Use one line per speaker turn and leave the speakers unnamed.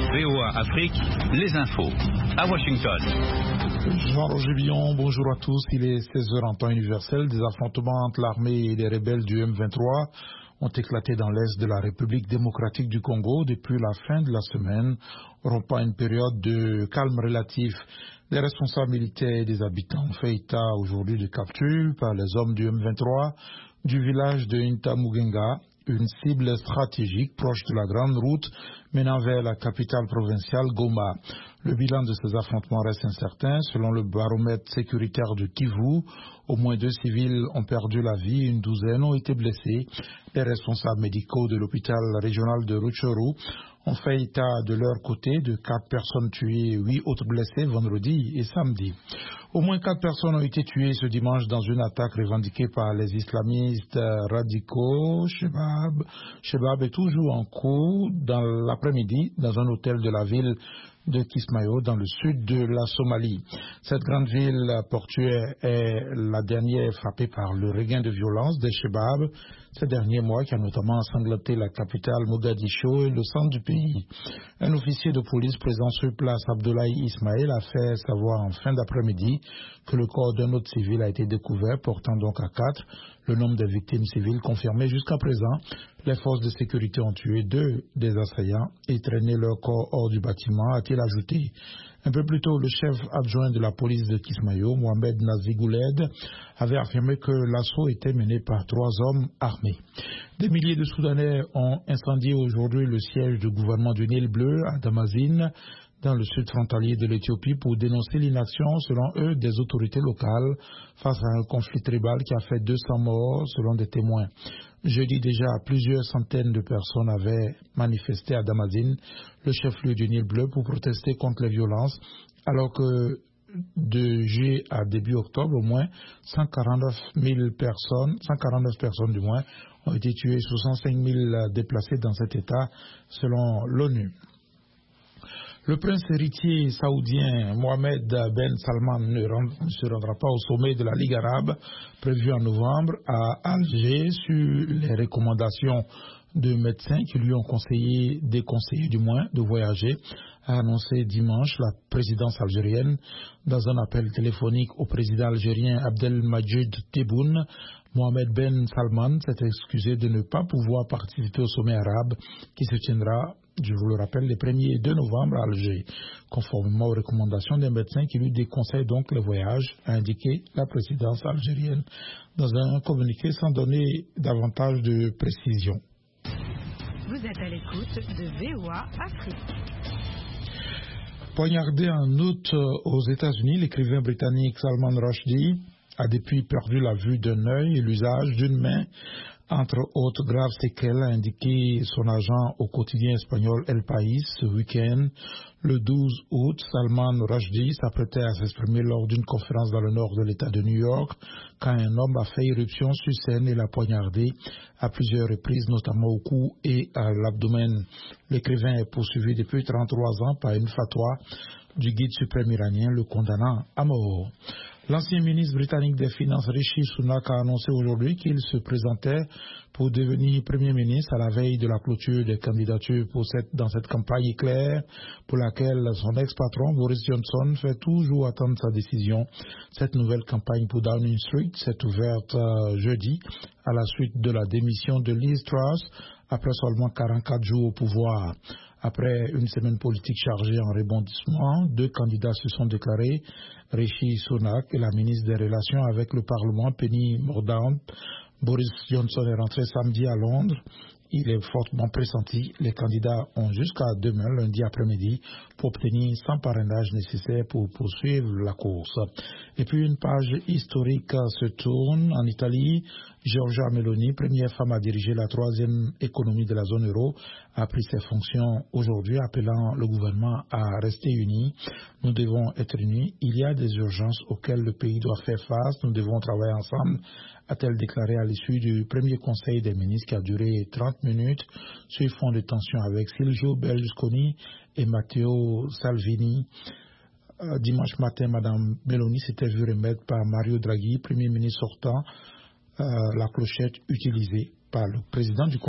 VOA Afrique, les infos. À Washington.
Jean-Roger Billon, bonjour à tous. Il est 16h en temps universel. Des affrontements entre l'armée et les rebelles du M23 ont éclaté dans l'est de la République démocratique du Congo depuis la fin de la semaine, rompant une période de calme relatif. Les responsables militaires et des habitants ont fait état aujourd'hui de capture par les hommes du M23 du village de Ntamugenga, une cible stratégique proche de la grande route menant vers la capitale provinciale Goma. Le bilan de ces affrontements reste incertain. Selon le baromètre sécuritaire de Kivu, au moins 2 civils ont perdu la vie, une douzaine ont été blessés. Les responsables médicaux de l'hôpital régional de Rutshuru ont fait état de leur côté de 4 personnes tuées et 8 autres blessées vendredi et samedi. Au moins 4 personnes ont été tuées ce dimanche dans une attaque revendiquée par les islamistes radicaux. Shebab est toujours en cours dans l'après-midi dans un hôtel de la ville de Kismayo, dans le sud de la Somalie. Cette grande ville portuaire est la dernière frappée par le regain de violence des Shebab ces derniers mois, qui a notamment ensanglanté la capitale Mogadiscio et le centre du pays. Un officier de police présent sur place, Abdoulaye Ismaël, a fait savoir en fin d'après-midi que le corps d'un autre civil a été découvert, portant donc à 4 le nombre de victimes civiles confirmé jusqu'à présent. Les forces de sécurité ont tué 2 des assaillants et traîné leur corps hors du bâtiment, a-t-il ajouté. Un peu plus tôt, le chef adjoint de la police de Kismayo, Mohamed Nazigouled, avait affirmé que l'assaut était mené par 3 hommes armés. Des milliers de Soudanais ont incendié aujourd'hui le siège du gouvernement du Nil Bleu à Damazine, dans le sud frontalier de l'Éthiopie, pour dénoncer l'inaction, selon eux, des autorités locales face à un conflit tribal qui a fait 200 morts, selon des témoins. Jeudi déjà, plusieurs centaines de personnes avaient manifesté à Damazine, le chef-lieu du Nil Bleu, pour protester contre les violences, alors que de juillet à début octobre, au moins 149 personnes du moins, ont été tuées, 65 000 déplacés dans cet état, selon l'ONU. Le prince héritier saoudien Mohamed Ben Salman ne se rendra pas au sommet de la Ligue arabe prévu en novembre à Alger sur les recommandations de médecins qui lui ont déconseillé du moins de voyager, a annoncé dimanche la présidence algérienne dans un appel téléphonique au président algérien Abdelmadjid Tebboune. Mohamed Ben Salman s'est excusé de ne pas pouvoir participer au sommet arabe qui se tiendra, je vous le rappelle, les 1er et 2 novembre à Alger, conformément aux recommandations des médecins qui lui déconseillent donc les voyages, a indiqué la présidence algérienne dans un communiqué sans donner davantage de précision.
Vous êtes à l'écoute de VOA Afrique.
Poignardé en août aux États-Unis, l'écrivain britannique Salman Rushdie a depuis perdu la vue d'un œil et l'usage d'une main, entre autres graves séquelles, a indiqué son agent au quotidien espagnol El País ce week-end. Le 12 août, Salman Rushdie s'apprêtait à s'exprimer lors d'une conférence dans le nord de l'État de New York quand un homme a fait irruption sur scène et l'a poignardé à plusieurs reprises, notamment au cou et à l'abdomen. L'écrivain est poursuivi depuis 33 ans par une fatwa du guide suprême iranien le condamnant à mort. L'ancien ministre britannique des Finances Rishi Sunak a annoncé aujourd'hui qu'il se présentait pour devenir Premier ministre à la veille de la clôture des candidatures dans cette campagne éclair pour laquelle son ex-patron Boris Johnson fait toujours attendre sa décision. Cette nouvelle campagne pour Downing Street s'est ouverte jeudi à la suite de la démission de Liz Truss après seulement 44 jours au pouvoir. Après une semaine politique chargée en rebondissements, 2 candidats se sont déclarés, Rishi Sunak et la ministre des Relations avec le Parlement, Penny Mordaunt. Boris Johnson est rentré samedi à Londres. Il est fortement pressenti. Les candidats ont jusqu'à demain, lundi après-midi, pour obtenir 100 parrainages nécessaires pour poursuivre la course. Et puis une page historique se tourne en Italie. Giorgia Meloni, première femme à diriger la 3e économie de la zone euro, a pris ses fonctions aujourd'hui, appelant le gouvernement à rester unis. Nous devons être unis. Il y a des urgences auxquelles le pays doit faire face. Nous devons travailler ensemble, a-t-elle déclaré à l'issue du premier conseil des ministres qui a duré 30 minutes sur fond de tension avec Silvio Berlusconi et Matteo Salvini. Dimanche matin, Mme Meloni s'était vue remettre par Mario Draghi, Premier ministre sortant, la clochette utilisée par le président du Conseil.